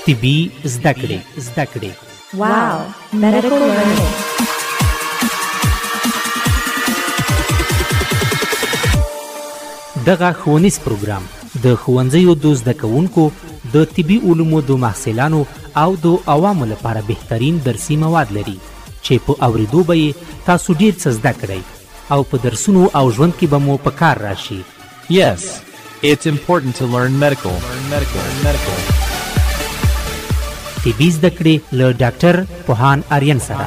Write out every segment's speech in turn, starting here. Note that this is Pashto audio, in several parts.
طبي زده کړې. واو medical learning. دغه ښوونیز پروګرام د ښوونځیو د زده کوونکو د طبي علومو د محصلانو او د عوامو لپاره بهترین درسي مواد لري چې په اوریدو به یې تاسو ډیر څه زده کړئ او په درسونو او ژوند کې به مو په کار راشي. Yes, it's important to learn medical. طبي زده کړې له ډاکټر پوهان آریان سره.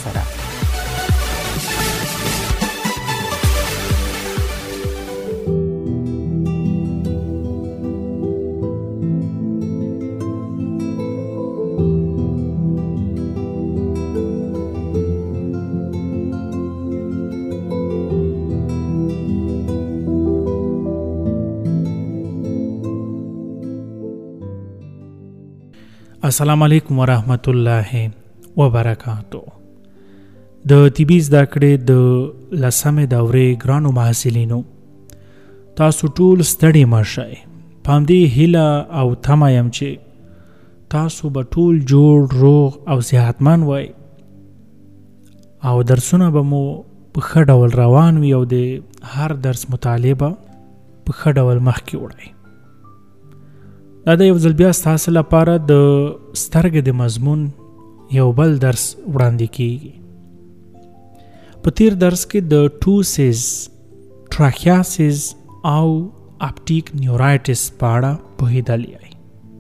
السلام علیکم ورحمت الله وبرکاتو. د طبي زده کړې د 10مې دورې ګرانو محصلینو، تاسو ټول ستړي مه شئ. په همدې هیله او تمه یم چې تاسو به ټول جوړ روغ او صحتمند وئ او درسونه به مو په ښه ډول روان وي او د هر درس مطالعه به په ښه ډول مخکې وړئ. دا د یو ځل بیا ستاسو لپاره د سترګې د مضمون یو بل درس وړاندې کیږي. په تیر درس کې د ټوسیس، ټراکیاسیس او اپټیک نیورایټس په اړه پوهیدلی یئ.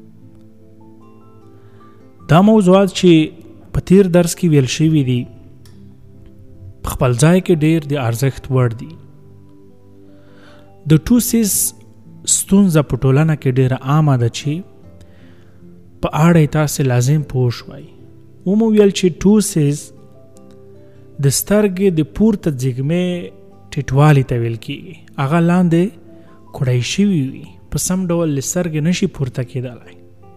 دا موضوعات چې په تیر درس کې ویل شوي دي په خپل ځای کې ډیر د ارزښت وړ دي. د ټوسیس ستونزه په ټولنه کې ډیره عامه ده چې په اړه تاسو لازم پوه شئ. ومو ویل چې ټوسیس د سترګې د پورته ځګمې ټیټوالي ته ویل کېږي. هغه لاندې کوړی شوي وي، په سم ډول له سترګې نشي پورته کېدلی.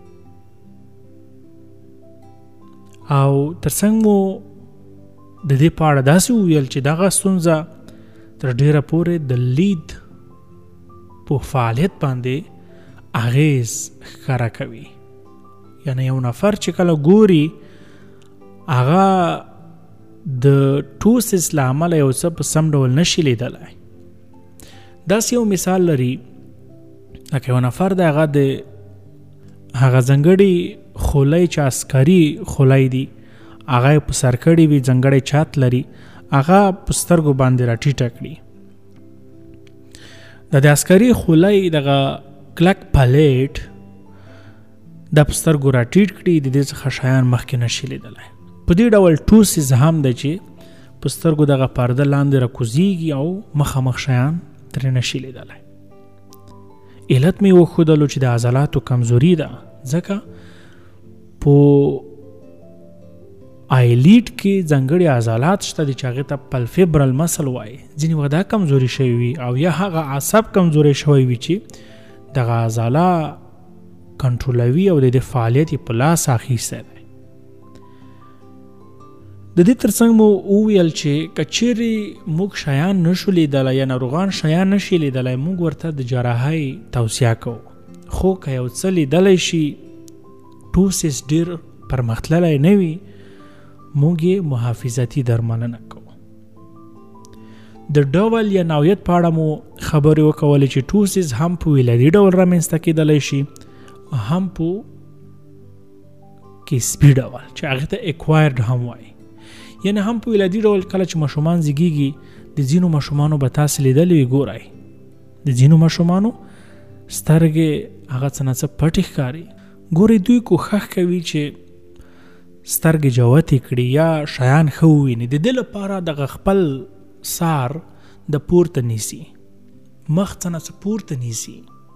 او ترڅنګ مو د دې په اړه داسې وویل چې دغه ستونزه تر ډیره پورې د لید په فعالیت باندې اغیز ښکاره کوي. یعنی یو نفر چې کله ګوري، هغه د ټوسیس له امله یو څه په سم ډول نشي لیدلی. داسې یو مثال لري، لکه یو نفر د هغه ځانګړي خولۍ چې عسکري خولۍ دي، هغه په سر کړې وي، ځانګړی چات لري، هغه په سترګو باندې راټیټه کړي. د عسکري خولۍ دغه کلک پلیټ د په سترګو راټیټ کړي، د دې څخه شیان مخکې نشي لیدلی. په دې ډول ټوسیس هم دی چې په سترګو دغه پرده لاندې راکوزیږي او مخامخ شیان ترې نشي لیدلی. علت مې وښودلو چې د عضلاتو کمزوري ده، ځکه په آیلیډ کې ځانګړي عضلات شته دي چې هغې ته پلفیبرل مسل وایي. ځینې وخت دا کمزوري شوي وي او یا هغه عصب کمزوري شوی وي چې دغه عضله کنټرولوي او د دې فعالیت یې په لاس اخیستی دی. د دې ترڅنګ مو وویل چې که چیرې موږ شیان نشو لیدلی یا ناروغان شیان نشي لیدلی، موږ ورته د جراحۍ توصیه کوو. خو که یو څه لیدلی شي، ټوسیس ډېر پرمختللی نه وي، موږ یې محافظتي درملنه کوو. د ډول یا نوعیت په اړه مو خبرې وکولې چې ټوسیس هم په ولادي ډول رامنځته کېدلی شي، هم په کسبي ډول چې هغې ته اکوایرډ هم وایي. یعنی هم په ولادي ډول کله چې ماشومان زیږېږي، د ځینو ماشومانو به تاسې لیدلی وي، ګورئ د ځینو ماشومانو سترګې هغه څه نه څه پټې ښکاري. ګورئ دوی کوښښ کوي چې سترګې جوتې کړي یا شیان ښه وویني. د دې لپاره دغه خپل سار د پورته نیسي، مخ څه نه څه پورته نیسي.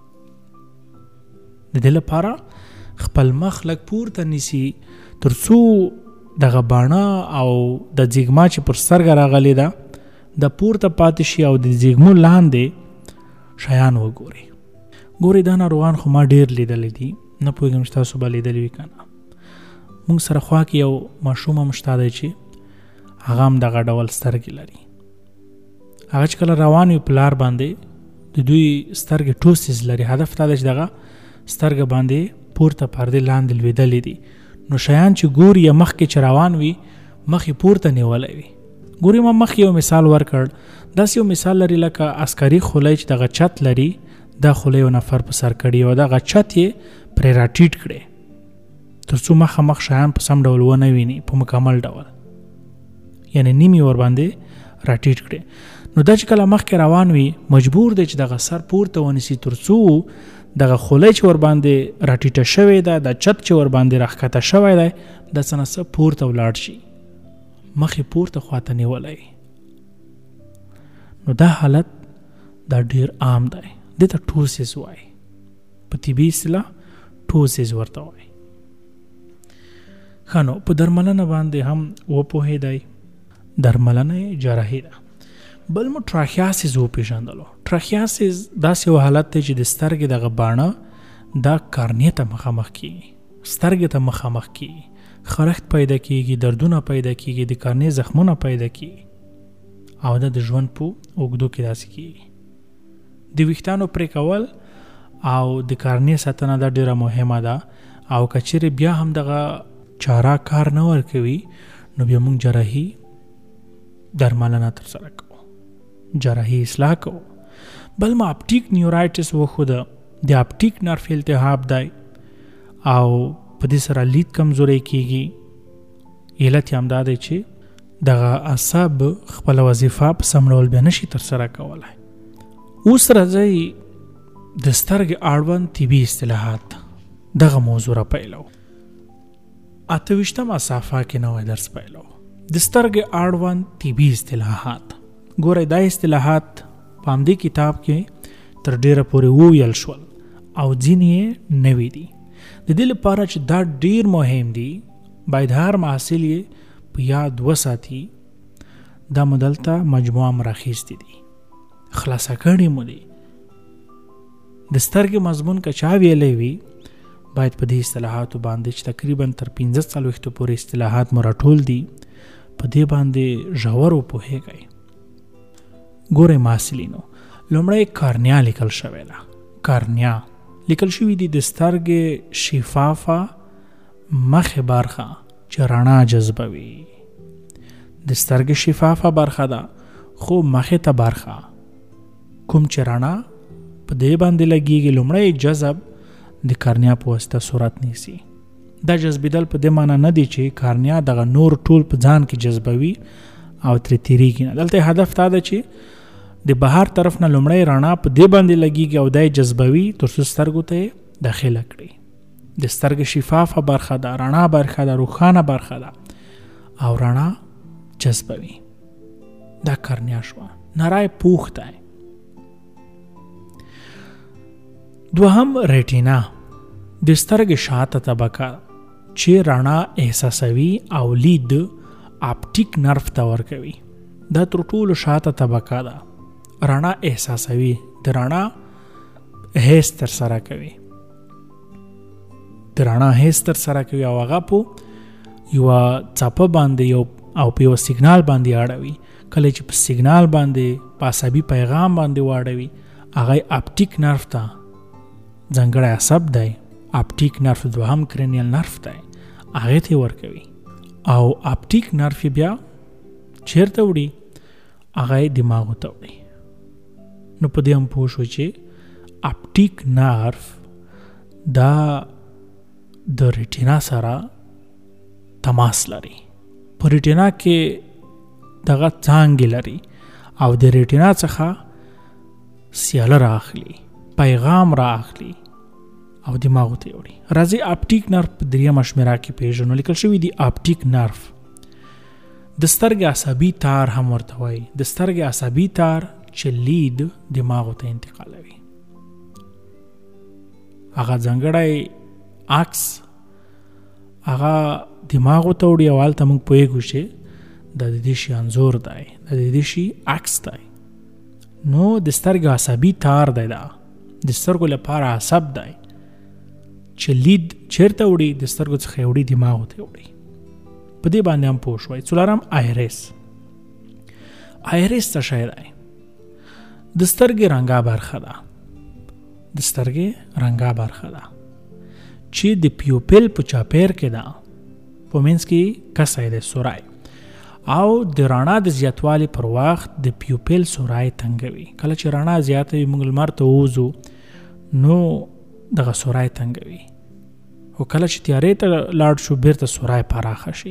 د دې لپاره خپل مخ لږ پورته نیسي تر څو دغه باڼه او د ځیږما چې پر سترګه راغلې ده د پورته پاتې شي او د ځیږمو لاندې شیان وګوري. ګوري دا ناروغان خو ما ډېر لیدلی دي، نه پوهېږم چې تاسو به لیدلی وي که نه. موږ سره خوا کې یو ماشوم هم شته دی چې هغه هم دغه ډول سترګې لري. هغه چې کله روان وي په لار باندې د دوی سترګې ټوسیس لري. هدف دا دی چې دغه سترګه باندې پورته پردې لاندې لوېدلې دي. نو شیان چې ګوري یا مخکې چې روان وي مخې پورته نیولی وي. ګوري ما مخکې یو مثال ورکړ. داسې یو مثال لري لکه عسکري خولۍ چې دغه چت لري، دا خولۍ یو نفر په سر کړي او دغه چت یې پرې راټیټ کړي تر څو مخامخ شیان په سم ډول ونه ویني په مکمل ډول، یعنی نیمې ورباندې راټیټ کړي. نو دا چې کله مخکې روان وي مجبور دی چې دغه سر پورته ونیسي تر څو دغه خولۍ چې ورباندې راټیټه شوې ده، د چت چې ورباندې راښکته شوی دی، د څه نه څه پورته ولاړ شي، مخې پورته خواته نیولی. نو دا حالت دا ډیر عام دی. دې ته ټوسیس وایي، په طبي اصطلاح ټوسیس ورته وایي. ښه نو په درملنه باندې هم وپوهېدی. درملنه جراحي ده. بل مو ټراخیاسیس وپېژندلو. ټراخیاسیس داسې یو حالت دی چې د سترګې دغه باڼه دا کارنې ته مخامخ کېږي، سترګې ته مخامخ کېږي، خرښت پیدا کېږي، دردونه پیدا کېږي، د کارنې زخمونه پیدا کېږي او دا د ژوند په اوږدو کې داسې کېږي. د ویښتانو پرې کول او د کارنې ساتنه دا ډېره مهمه ده. او که چیرې بیا هم دغه چاره کار نه ورکوي نو بیا موږ جراحي درملنه ترسره کوو، جراحي اصلاح کوو. بل ما اپټیک نیورایټس وښوده. د اپټیک نرف التهاب دی او په دې سره لید کمزوری کېږي. علت یې همدا دی چې دغه اعصاب خپله وظیفه په سم ډول بیا نشي ترسره کولی. اوس راځئ د سترګې اړوند طبي اصطلاحات دغه موضوع را پیلو. 28مه صفحه کې نوی درس پیلو. د سترګې اړوند طبي اصطلاحات. ګورئ دا اصطلاحات په همدې کتاب کې تر ډیره پورې وویل شول او ځینې یې نوي دي. د دې لپاره چې دا ډیر مهم دي باید هر محصل یې په یاد وساتي. دا مو دلته مجموعه راخیستې دي، خلاصه کړې مو دي. د سترګې مضمون که چا ویلی وي باید په دې اصطلاحاتو باندې چې تقریبا تر 15 پورې اصطلاحات مو راټول دي په دې باندې ژور وپوهیږئ. ګورئ محصلینو، لومړی کارنیا لیکل شوی ده. کارنیا لیکل شوی دي د سترګې شفافه مخې برخه چې رڼا جذبوي. د سترګې شفافه برخه ده خو مخې ته برخه کوم چې رڼا په دې باندې لګیږي لومړی جذب د کارنیا په واسطه صورت نیسي. دا جذبیدل په دې معنی نه دی چې کارنیا دغه نور ټول په ځان کې جذبوي او ترې تیریږي نه. دلته هدف دا ده چې د بهر طرف نه لومړی رڼا په دې باندې لګیږي او دا یې جذبوي تر څو سترګو ته یې داخله کړي. د سترګې شفافه برخه ده، رڼا برخه ده، روښانه برخه ده او رڼا جذبوي. دا کارنیا شوه. نری پوښ دی. دوهم ریټینا، د سترګې شاته طبقه چې رڼا احساسوي او لید اپټیک نرف ته ورکوي. دا تر ټولو شاته طبقه ده. رڼا احساسوي، د رڼا حس ترسره کوي، د رڼا حس ترسره کوي او هغه په یوه څپه باندې او په یوه سیګنال باندې اړوي. کله چې په سیګنال باندې په عصبي پیغام باندې واړوي هغه اپټیک نرف ته ځانګړی عصب دی، اپټیک نرف دوهم کرینیل نرف دی، هغې ته یې ورکوي او اپټیک نرف بیا چیرته وړي؟ هغه یې دماغو ته وړي. نو په دې هم پوه شو چې اپټیک نرف دا د ریټینا سره تماس لري. په ریټینا کې دغه څانګې لري او د ریټینا څخه سیاله رااخلي، پیغام رااخلي او دماغو ته وړي. راځي اپټیک نرف په 3مه شمیره کې پیژنو. لیکل شوي دي اپټیک نرف د سترګې عصبي تار هم ورته وایي. د سترګې عصبي تار چې لید دماغو ته انتقالوي. هغه ځانګړی عکس هغه دماغو ته وړي او هلته موږ پوهېږو چې دا د دې شي انځور دی، دا د دې شي عکس دی. نو د سترګې عصبي تار دی، دا د سترګو لپاره عصب دی چې لید چیرته وړي؟ د سترګو څخه وړي دماغو ته وړي. په دې باندې هم پوه شوئ. څلورم آیریس. آیریس څه شی دی؟ د سترګې رنګا برخه ده. د سترګې رنګا برخه ده چې د پیوپل په چاپیر کې ده په منځ کې کسی دی سورای او د رڼا د زیاتوالي پر وخت د پیوپل سورای تنګوي. کله چې رڼا زیاته وي موږ لمر ته ووځو نو دغه سورای تنګوي، او کله چې تیارې ته لاړ شو بیرته سورای پراخه شي.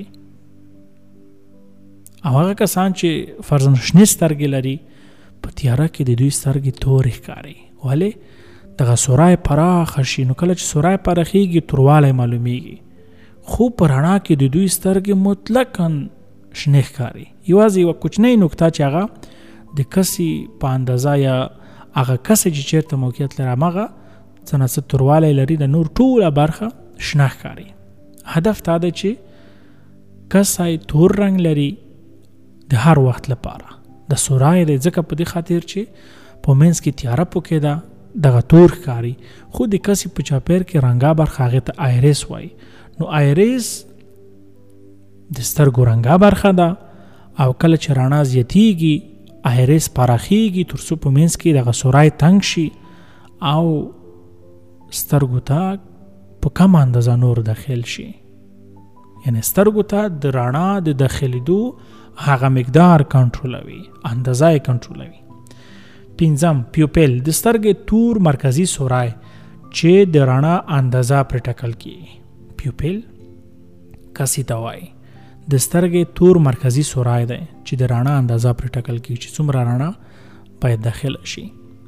او هغه کسان چې فرضاً شنې سترګې لري په تیاره کې د دوی سترګې تورې ښکاري، ولې دغه سورای پراخه شي. نو کله چې سورای پراخېږي توروالی معلومیږي، خو په رڼا کې د دوی سترګې مطلقاً شنې ښکاري. یوازې یوه کوچنۍ نکته چې هغه د کسي په اندازه یا هغه کسي چې چېرته موقعیت لري همغه څه نه څه توروالی لري، د نور ټوله برخه شنه ښکاري. هدف دا دی چې کسی تور رنګ لري د هر وخت لپاره د سورای دی، ځکه په دې خاطر چې په منځ کې تیاره پکې ده دغه تور ښکاري. خو د کسي په چاپیر کې رنګا برخه هغې ته آیریس وایي. نو آیریس د سترګو رنګا برخه ده، او کله چې رڼا زیاتیږي آیریس پراخیږي تر څو په منځ کې دغه سورای تنګ شي او سترګو ته په کم اندازه نور داخل شي. یعنی سترګو ته د رڼا د داخلېدو هغه مقدار کنټرولوي، اندازه یې کنټرولوي. پنځم پیوپل د سترګې تور مرکزي سورای چې د رڼا اندازه پرې ټاکل کیږي. پیوپل کسي ته وایي د سترګې تور مرکزي سورای دی چې د رڼا اندازه پرې ټاکل کیږي چې څومره رڼا باید داخل شي.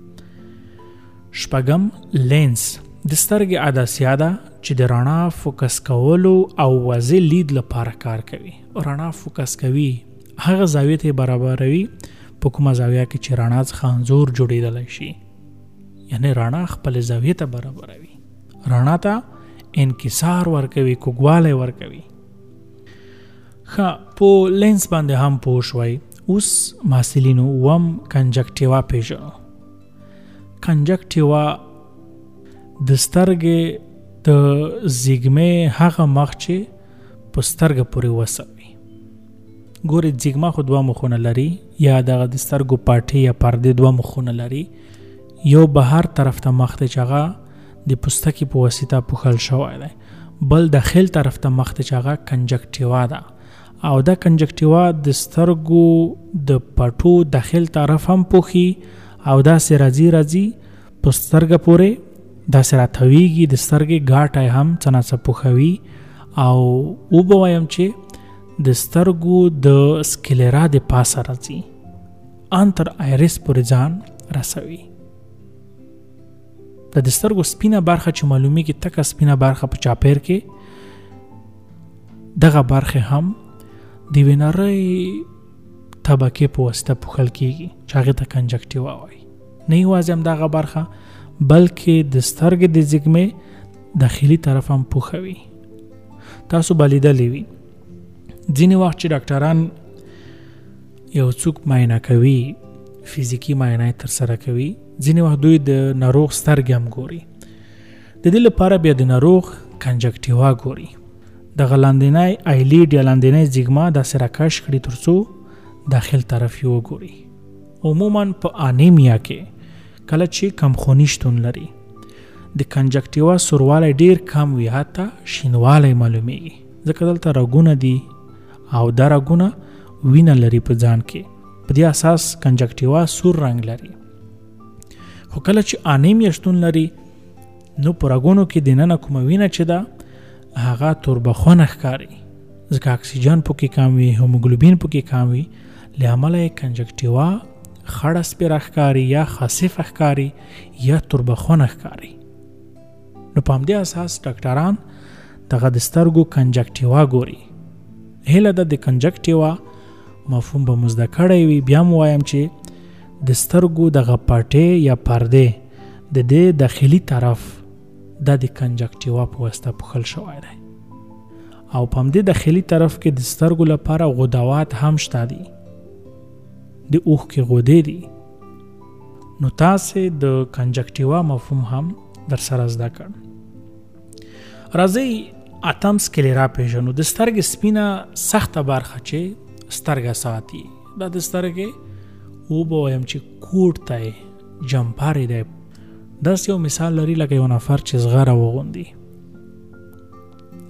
شپږم لینس د سترګې عدسیه ده چې د رڼا فوکس کولو او واضح لید لپاره کار کوي. رڼا فوکس کوي هغه زاویې ته برابروي په کومه زاویه کې چې رڼا څخه انځور جوړېدلی شي، یعنی رڼا خپل زاویې ته برابروي، رڼا ته انکسار ورکوي، کوږوالی ورکوي. ښه په لینس باندې هم پوه شوئ. اوس محصلینو اووم کنجکټیوا پیژنو. کنجکټیوا د سترګې د زیږمې هغه مخ چې په سترګه پورې وصل وي. ګورې زیږمه خو دوه مخونه لري، یا دغه د سترګو پاټې یا پردې دوه مخونه لري. یو بهر طرف ته مخ دی چې هغه د پوستکي په واسطه پوښل شوی دی، بل داخل طرف ته مخ دی چې هغه کنجکټیوا ده. او دا کنجکټیوا د سترګو د پټو داخل طرف هم پوښي او داسې راځي په سترګه پورې داسې راتویږي، د سترګې ګاټه هم څه نه څه پوښوي. او وبه وایم چې د سترګو د سکلیرا د پاسه راځي ان تر آیریس پورې ځان رسوي. د سترګو سپینه برخه چې معلومیږي تکه سپینه برخه په چاپیر کې، دغه برخه هم د یوې نرۍ طبقې په واسطه پوښل کیږي چې هغې ته کنجکټیوا وایي. نه یوازې هم دغه برخه بلکې د سترګې د زیږمې داخلي طرف هم پوښوي. تاسو به لیدلی وي ځینې وخت چې ډاکټران یو څوک معاینه کوي، فزیکي معاینه ترسره کوي، ځینې وخت دوی د ناروغ سترګې هم ګوري. د دې لپاره بیا د ناروغ کنجکټیوا ګوري، دغه لاندینی آیلید یا لاندینی زیږمه داسې راکش کړي تر څو داخل طرف یې وګوري. عموما په انیمیا کې کله چې کمخوني شتون لري د کنجکټیوا سوروالی ډیر کم وي، حتی شینوالی معلومیږي، ځکه دلته رګونه دي او دا رګونه وینه لري په ځان کې، په دې اساس کنجکټیوا سور رنګ لري. خو کله چې انیمیا شتون لري نو په رګونو کې دننه کومه وینه چې ده هغه توربخونه ښکاري، ځکه اکسیجن پکې کم وي، هیموګلوبین پکې کم وي، له امله یې کنجکټیوا خړه سپیره ښکاري یا خاصفه ښکاري یا توربخونه ښکاري. نو په همدې اساس ډاکټران دغه د سترګو کنجکټیوا ګوري. هیله ده د کنجکټیوا مفهوم به مو زده کړی وي. بیا م وایم چې د سترګو دغه پټې یا پردې د دې داخلي طرف دا د کنجکټیوا په واسطه پوښل شوی دی، او په همدې داخلي طرف کې د سترګو لپاره غدوات هم شته دي، د اوښکې غدې دي. نو تاسې د کنجکټیوا مفهوم هم در سره زده کړ. راځئ اتم سکلیرا پیژنو. د سترګې سپینه سخته برخه چې سترګه ساتي، دا د سترګې وبه وایم چې کوټ دی، جمپر دی. داسې یو مثال لري لکه یو نفر چې زغره وغوندي،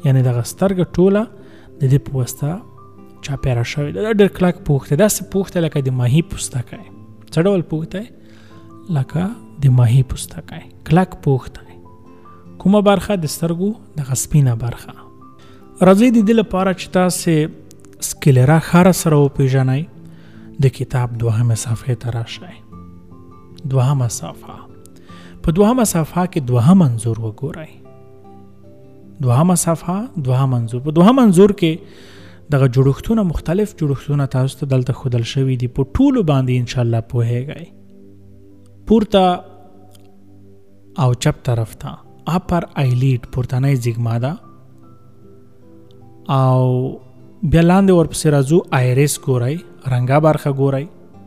یعنی دغه سترګه ټوله د دې په واسطه چاپیره شوې ده. دا ډېر کلک پوښ دی، داسې پوښ دی لکه د ماهي پوستکی. څه ډول پوښ دی؟ لکه د ماهي پوستکی، کلک پوښ دی. کومه برخه؟ د سترګو دغه سپینه برخه. راځئ د دې لپاره چې تاسې سکلیرا ښه سره وپېژنئ، د کتاب 2مه صفحې ته راشئ. 2مه صفحه. په 2مه صفحه کې 2م انځور وګورئ. 2مه صفحه 2م انځور. په 2م انځور کې دغه جوړښتونه، مختلف جوړښتونه تاسو ته دلته ښودل شوي دي. په ټولو باندې انشاءالله پوهیږئ. پورته او چپ طرف ته اپر آیلیډ پورتنۍ زیږما ده، او بیا لاندې ورپسې راځو آیریس ګورئ، رنګه برخه ګورئ،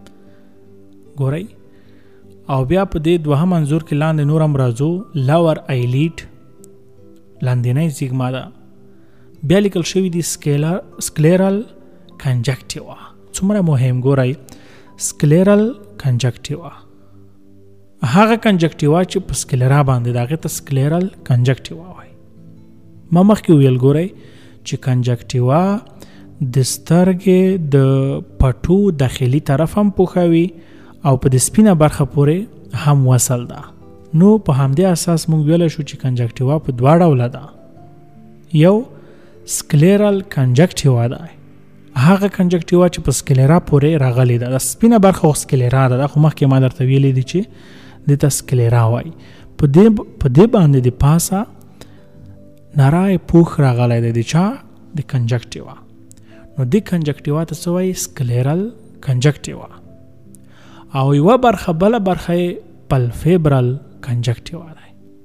او بیا په دې 2م انځور کې لاندې نور هم راځو لاور آیلیډ، لاندینۍ زیږما ده. بیا لیکل شوي دي سکلیرل کنجکټیوا. څومره مهم ګورئ، سکلیرل کنجکټیوا، هغه کنجکټیوا چې په سکلیرا باندې د هغې ته سکلیرل کنجکټیوا وایي. ما مخکې ویل ګورئ چې کنجکټیوا د سترګې د پټو داخلي طرف هم پوښوي او په د سپینه برخه پورې هم وصل ده. نو په همدې اساس موږ ویلی شو چې کنجکټیوا په 2 ډوله ده. یو سکلیرل کنجکټیوا ده، هغه کنجکټیوا چې په سکلیرا پورې راغلی ده. د سپینه برخه خو سکلیرا ده، خو مخکې ما درته ویلی دي چې دې ته سکلیرا وایي. په دې باندې د پاسه نری پوښ راغلی دی، د چا؟ د کنجکټیوا. نو دې کنجکټیوا ته څه وایي؟ سکلیرل کنجکټیوا. او یوه برخه، بله برخه یې پلفیبرل کنجکټیوا دی.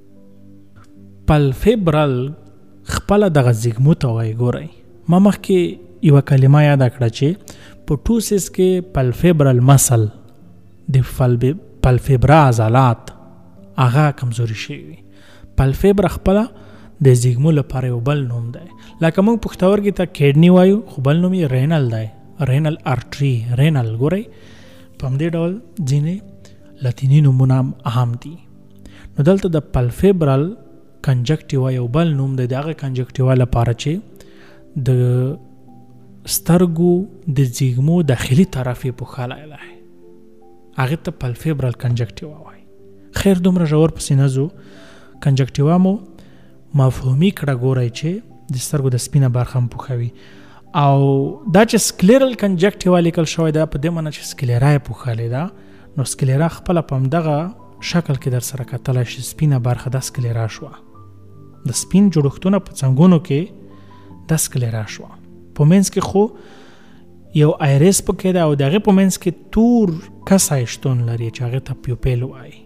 پلفیبرل خپله دغه زیږمو ته وایي. ګورئ، ما مخکې یوه کلمه یاده کړه چې په ټوسس کې پلفیبرل مسل، د پلفیبرا عضلات هغه کمزوري شوي. پلفیبرا خپله د زیږمو لپاره یو بل نوم دی. لکه موږ پښتورګي ته کیډني وایو، خو بل نوم یې رینل دی، رینل ارټري، رینل. ګورئ په همدې ډول ځینې لاتیني نومونه هم اهم دي. نو دلته د پلفیبرل کنجکټیوا یو بل نوم دی، د هغه کنجکټیوا لپاره چې د سترګو د زیږمو داخلي طرف یې پوښلی دی، هغې ته پلفیبرل کنجکټیوا وایي. خیر دومره ژور پسې نه ځو، کنجکټیوا مو مفهومي کړه. ګورئ چې د سترګو د سپینه برخه هم پوښوي. او دا چې سکلیرل کنجکټیوا لیکل شوی ده، په دې معنی چې سکلیرا یې پوښلې ده. نو سکلیرا خپله په همدغه شکل کې در سره کتلی شي، سپینه برخه دا سکلیرا شوه. د سپین جوړښتونه په څنګونو کې دا سکلیرا شوه. په منځ کې خو یو آیریس پکې ده، او د هغې په منځ کې تور کسی شتون لري چې هغې ته پیوپیل وایي.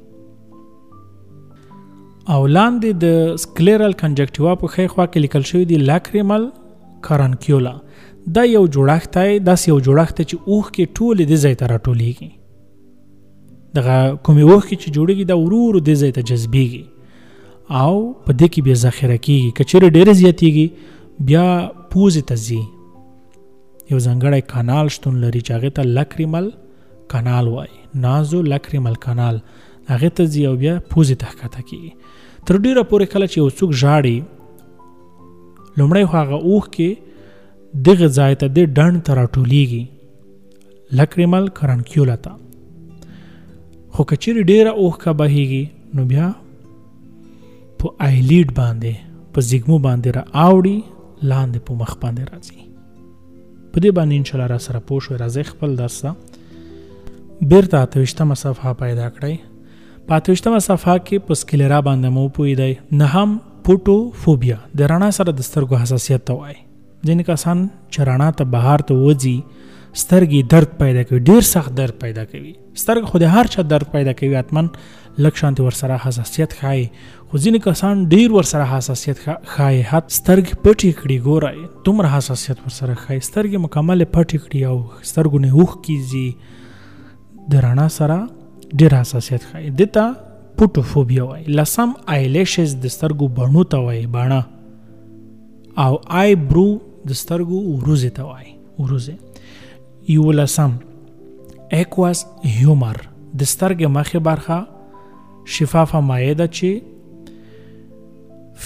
او لاندې د سکلیرل کنجکټیوا په ښی خوا کې لیکل شوي دي لاکریمل کارانکیولا. دا یو جوړښت دی، داسې یو جوړښت دی چې اوښکې ټولې دې ځای ته راټولېږي. دغه کومې اوښکې چې جوړېږي دا ورو ورو دې ځای ته جذبېږي او په دې کې بیا ذخیره کېږي. که چېرې ډېرې زیاتېږي بیا پوزې ته ځي. یو ځانګړی کانال شتون لري چې هغې ته لاکریمل کانال وایي، نازو لاکریمل کانال. هغې ته ځي او بیا پوزې ته ښکته کېږي. تر ډېره پورې کله چې یو څوک ژاړي، لومړی خو هغه اوښکې دغه ځای ته، دې ډنډ ته راټولېږي، لاکریمل کارانکیولا ته. خو که چېرې ډېره اوښکه بهیږي نو بیا په آیلیډ باندې، په زیږمو باندې را اوړي، لاندې په مخ باندې راځي. په دې باندې انشاءالله را سره پوه شوئ. راځئ خپل درس ته بېرته 28مه صفحه پیدا کړئ. په 28مه صفحه کې په سکلیرا باندې مو وپوهېدئ. 9م فوټوفوبیا، د رڼا سره د سترګو حساسیت ته وایي. ځینې کسان چې رڼا ته بهار ته وځي، سترګې درد پیدا کوي، ډېر سخت درد پیدا کوي. سترګې خو د هر چا درد پیدا کوي، حتما لږ شانتې ورسره حساسیت ښایي، خو ځینې کسان ډېر ورسره حساسیت ښایي. سترګې پټې کړي، ګورئ دومره حساسیت ورسره ښایي. سترګې مکمل پټې کړي او سترګو نه اوښکې ځي، د رڼا سره ډېر حساسیت ښایي. دې ته فوټوفوبیا وایي. 10م آیلیشز، د سترګو بڼو ته وایي، باڼه. او آی برو د سترګو وروځې ته وایي، وروځې. 11م ایکواس هیومر، د سترګې مخې برخه شفافه مایع ده چې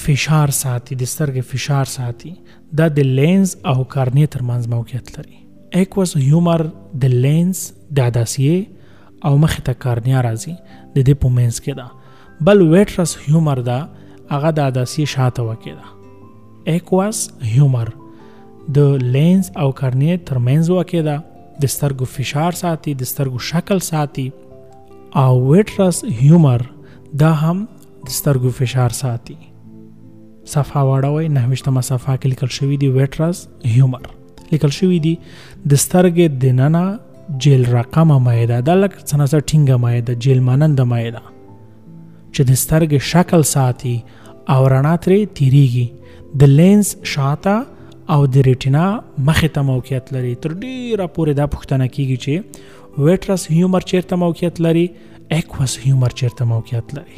فشار ساتي، د سترګې فشار ساتي. دا د لینز او کارنیې ترمنځ موقعیت لري. ایکوس هیومر د لینز د عدسیې او مخې ته کارنیا راځي د دې په منځ کې ده. بل ویټرس هیومر ده هغه د عدسیې شاته واقع ده. ایکوس هیومر د لینز او کارنیې ترمنځ واقع ده، د سترګو فشار ساتي، د سترګو شکل ساتي. او ویټرس هیومر دا هم د سترګو فشار ساتي. صفحه واړوئ، 9 صفحه کې لیکل شوي دي ویټرس هیومر. لیکل شوي دي د سترګې دننه جیل رقمه مایده، دا لکه څه نه څه ټینګه مایده، جیل ماننده مایده چې د سترګې شکل ساتي او رڼا ترې تیریږي. د لینز شاته او د ریټینا مخې ته موقعیت لري. تر ډیره پورې دا پوښتنه کیږي چې ویټرس هیومر چیرته موقعیت لري، ایکوس هیومر چیرته موقعیت لري.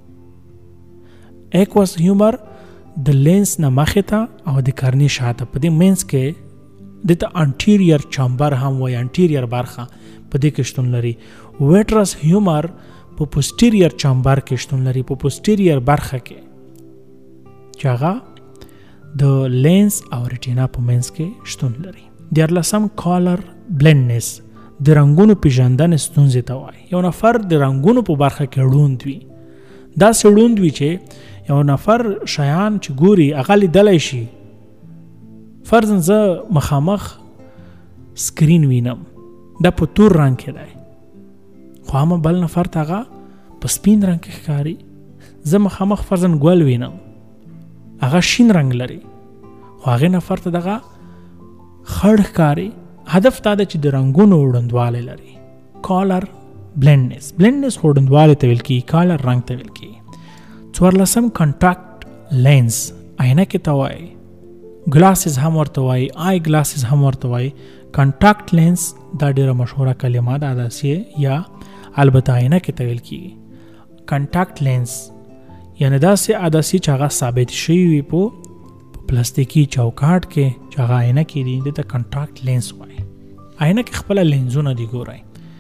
ایکوس هیومر د لینز نه مخې ته او د کارنی شاته په دې منځ کې دته انټیریر چامبر هم وایي، انټیریر برخه په دې کې شتون لري. ویټرس هیومر په پوسټیریر چامبر کې شتون لري، په پوسټیریر برخه کې چې هغه د لینز او ریټینا په منځ کې شتون لري. 14 کالر بلندنس د رنگونو پیژندنې ستونزې ته وایي. یو نفر د رنگونو په برخه کې ړوند وي، دا ړوند وي چې یو نفر شیان چې ګوري هغه لیدلی شي. فرضاً زه مخامخ سکرین وینم، دا په تور رنګ کې دی، خو هم بل نفر ته هغه په سپین رنګ کې ښکاري. زه مخامخ فرضاً ګل وینم، هغه شین رنګ لري، خو هغې نفر ته دغه خړ ښکاري. هدف دا ده چې د رنګونو وړاندوالی لري. کالر بلندنس، بلندنس وړاندوالی ته ویل کېږي، کالر رنګ ته ویل کېږي. 14 کنټاکټ لینز عینکې ته وایي، ګلاسز هم ورته وایي، آی ګلاسز هم ورته وایي. کنټاکټ لینز دا ډیره مشهوره کلمه ده، عدسیې یا البته عینکې ته ویل کېږي. کنټاکټ لینز یعنی داسې عدسیې چې هغه ثابت شوي وي په پلاستیکي چوکاټ کې چې هغه عینکې دي، دې ته کنټاکټ لینز وایي. عینکې خپله لینزونه دي ګورئ.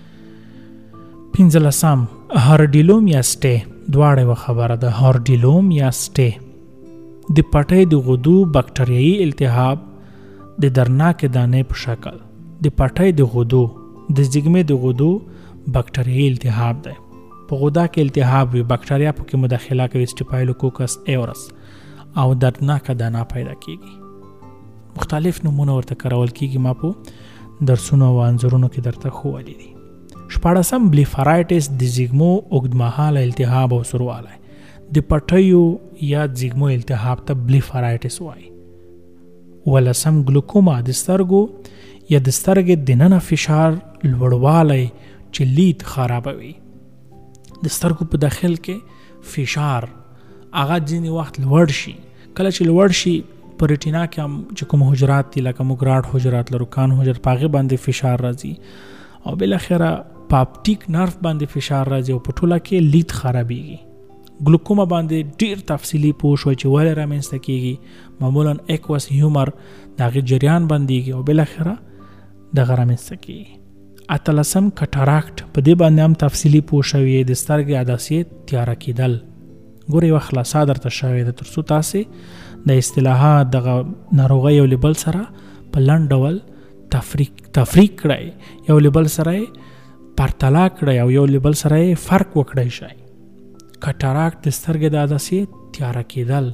15 هارډیلوم یا سټې، دواړه یوه خبره ده. هارډیلوم یا سټې د پټۍ د غدو بکټریایي التهاب د درناکې دانې په شکل، د پټۍ د غدو د زیږمې د غدو بکټریایي التهاب دی. په غدا کې التهاب وي، بکټریا پکې مداخله کوي، سټیفایلوکوکس ایورس، او دردناکه دانه پیدا کیږي. مختلف نمونه ورته کارول کیږي، ما په درسونو او انځورونو کې درته ښوولي دي. 14 بلیفرایټس د زیږمو اوږدمهاله التهاب او سوروالی، د پټیو یا زیږمو التهاب ته بلیفرایټس وایي. 15 ګلوکوما د سترګو یا د سترګې دننه فشار لوړوالی چې لید خرابوي. د سترګو په داخل کې فشار هغه ځینې وخت لوړ شي. کله چې لوړ شي په ریټینا کې هم چې کوم حجرات دي لکه موږ ګراډ حجرات لرو، کان حجرات، په هغې باندې فشار راځي، او بالاخره په اپټیک نرف باندې فشار راځي او په ټوله کې لید خرابېږي. ګلوکوما باندې ډیر تفصیلی پوه شوی چې ولې رامنځته کیږي. معمولا ایکوس هیومر د هغې جریان بندېږي او بالاخره دغه رامنځته کیږي. 18 کټاراکټ، په دې باندې هم تفصیلی پوه شوی، د سترګې عدسیې تیاره کیدل. ګورئ یوه خلاصه درته شوې ده تر څو تاسې د اصطلاحات دغه ناروغۍ یو له بل سره په لنډ ډول تفریق کړئ، یو له بل سره یې پرتله کړئ او یو له بل سره یې فرق وکړئ شئ. کټاراکټ د سترګې د عدسیې تیاره کیدل.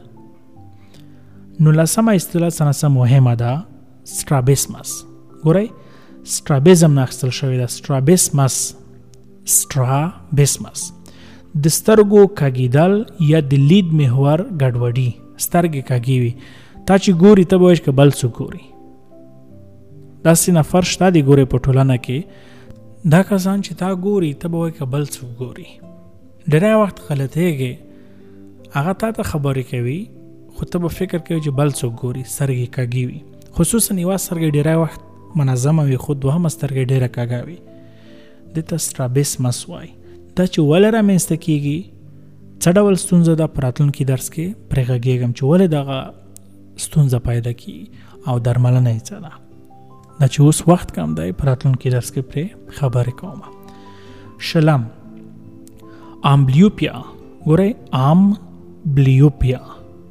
19 اصطلاح څه مهمه ده، سټرابیسمس. ګورئ سټرابیزم نه اخیستل شوې ده، سټرابیسمس. سټرابیسمس د سترګو کږېدل یا د لید محور ګډوډي. سترګې کږې وي، تا چې ګوري ته به وایې که بل څوک ګوري. داسې نفر شته دی ګورئ په ټولنه کې، دا کسان چې تا ګوري ته به وایې که بل څوک ګوري. ډېری وخت غلطېږي، هغه تا ته خبرې کوي خو ته به فکر کوي چې بل څوک ګوري، سترګې کږې وي. خصوصا یوه سترګې ډېری وخت منظمه وي خو دوهمه سترګې ډېره کږه وي. دې ته سټرابیسمس وایي. دا چې ولې رامنځته کیږي، څه ډول ستونزه ده، په راتلونکي درس کې پرې غږېږم چې ولې دغه ستونزه پیدا کیږي او درملنه یې څه ده. دا چې اوس وخت کم دی، په راتلونکي درس کې پرې خبرې کوم. 20 امبلیوپیا. ګورئ امبلیوپیا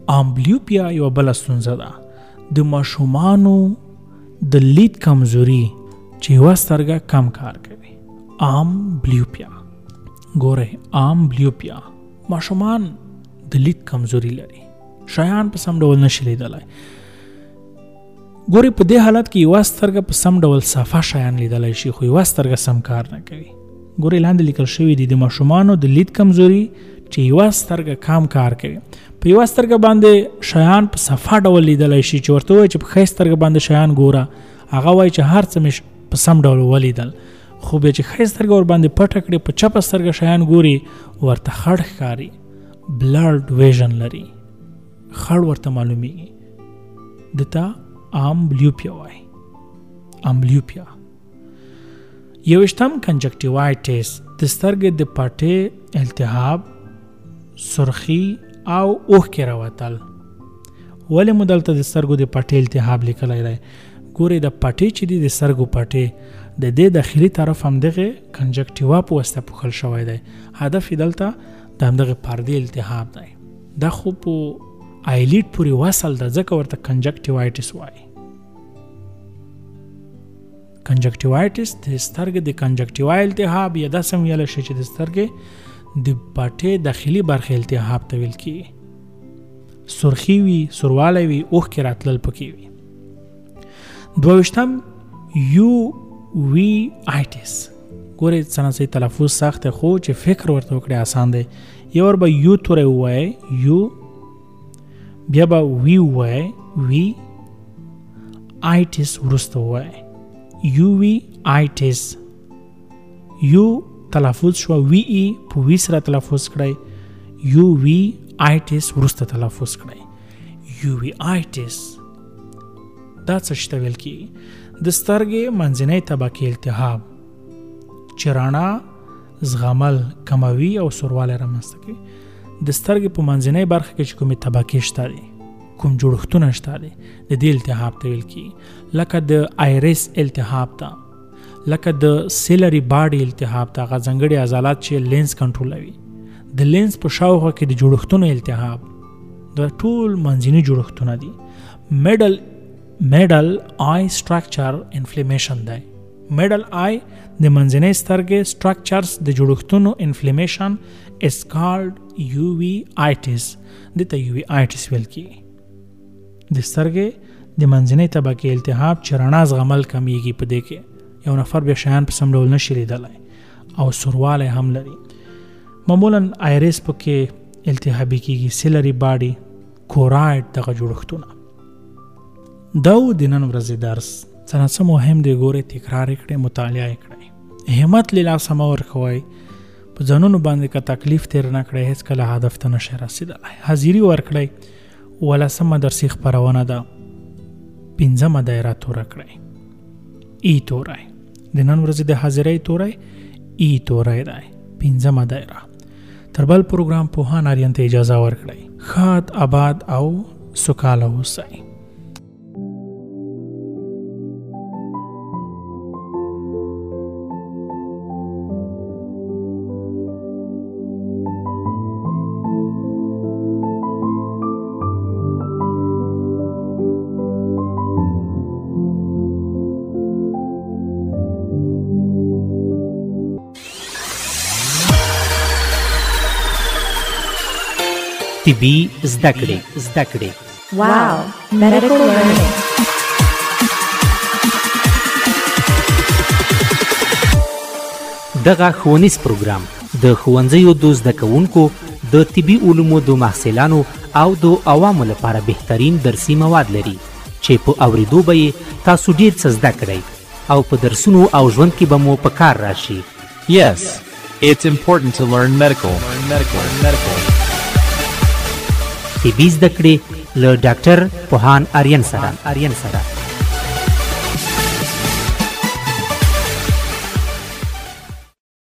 امبلیوپیا یو بل ستونزه ده د ماشومانو د لید کمزوري چې یوه سترګه کم کار کوي. امبلیوپیا ګوره امبلیوپیا ماشومان د لید کمزوري لري، شیان په سم ډول نشي لیدلی. ګورې په دې حالت کې یوه سترګه په سم ډول صفا شیان لیدلی شي خو یوه سترګه سم کار نه کوي. ګورې لاندې لیکل شوي دي د ماشومانو د لید کمزوري چې یوه سترګه کم کار کوي. په یوه سترګه باندې شیان په صفا ډول لیدلی شي چې ورته وایي چې په ښی سترګه باندې شیان ګوره، هغه وایي چې هر څه مې په سم ډول ولیدل، خو بیا چې ښی سترګه ور باندې پټه کړي په چپه سترګه شیان ګوري ورته خړ ښکاري، بلرډ ویژن لري، خړ ورته معلومیږي. دته امبلیوپیا وایي. امبلیوپیا. یویشتم کنجکټیوایټس د سترګې د پټې التهاب، سرخي او اوښکې راوتل. ولې مو دلته د سترګو د پټې التهاب لیکلی دی؟ ګورې د پټې چې دي د سترګو پټې د دې داخلي طرف همدغه کنجکټیوا په واسطه پوښل شوی دی. هدف یې دلته د همدغه پردې التهاب دی. دا خو په آیلیډ پورې وصل ده ځکه ورته کنجکټیوایټس وایي. کنجکټیوایټس د سترګې د کنجکټیوا التهاب یا داسې هم ویلی شي چې د سترګې د پټې داخلي برخې التهاب ته ویل کېږي. سرخي وي، سوروالی وي، اوښکې راتلل پکې وي. دویشتم یو وی آیټس. ګورې څه تلفظ سخت دی خو چې فکر ورته وکړې آسان دی. یو ور به یو توری ووایې یو، بیا به وی ووایې وی، آیټس وروسته ووایې یو وی آیټس. یو تلفظ شو، وی ای په وی سره تلفظ کړئ، یو وی آیټس وروسته تلفظ کړئ یو وی آیټس. دا څه شته ویل کېږي؟ د سترګې منځنۍ طبقې التهاب چې رڼا زغمل کموي او سوروالی رامنځته کوي. د سترګې په منځنۍ برخه کې چې کومې طبقې شته دي، کوم جوړښتونه شته دي، د دې التهاب ته ویل کېږي. لکه د آیریس التهاب ته، لکه د سیلري باډي التهاب ته، هغه ځانګړي عضلات چې لینز کنټرولوي. د لینز په شاوخوا کې د جوړښتونو التهاب، دا ټول منځني جوړښتونه دي. میډل آی سټرکچر انفلیمیشن دی. میډل آی د منځنۍ سترګې سټرکچرز د جوړښتونو انفلیمیشن is called uveitis. دته uveitis ویل کېږي. د سترګې د منځنۍ طبقې التهاب چې رڼا زغمل کمیږي، په دې کې یو نفر بیا شیان په سم ډول نشي لیدلی او سوروالی هم لري. معمولا آیریس پکې التهابي کېږي، سیلري باډي، کورایډ دغه جوړښتونه. دا و د نن ورځې درس. څه مهم دی ګورئ، تکرار یې کړئ، مطالعه یې کړئ، همت له لاسه مه ورکوئ. په ځانونو باندې که تکلیف تیر نه کړئ هېڅکله هدف ته نشئ رسېدلی. حاضري ورکړئ. 18مه درسي خپرونه ده. 5مه دایره توره کړئ. ای توری د نن ورځې د حاضرۍ توری ای توری دی. 5مه دایره. تر بل پروګرام پوهان آریان ته اجازه ورکړئ. ښاد، آباد او سوکاله اوسئ. طبي زده کړې. Wow, medical learning. دغه ښوونیز پروګرام د ښوونځیو د زده کوونکو، د طبي علومو د محصلانو او د عوامو لپاره بهترین درسي مواد لري چې په اوریدو به یې تاسو ډیر څه زده کړئ او په درسونو او ژوند کې به مو په کار راشي. Yes, it's important to learn medical. طبي زده کړې له ډاکټر پوهان آریان سره.